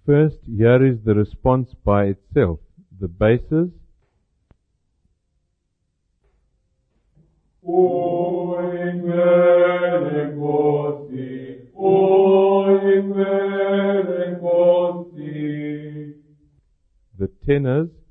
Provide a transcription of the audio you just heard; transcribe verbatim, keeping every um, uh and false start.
First, here is the response by itself. The basses. O inglere costi, o inglere costi. The tenors.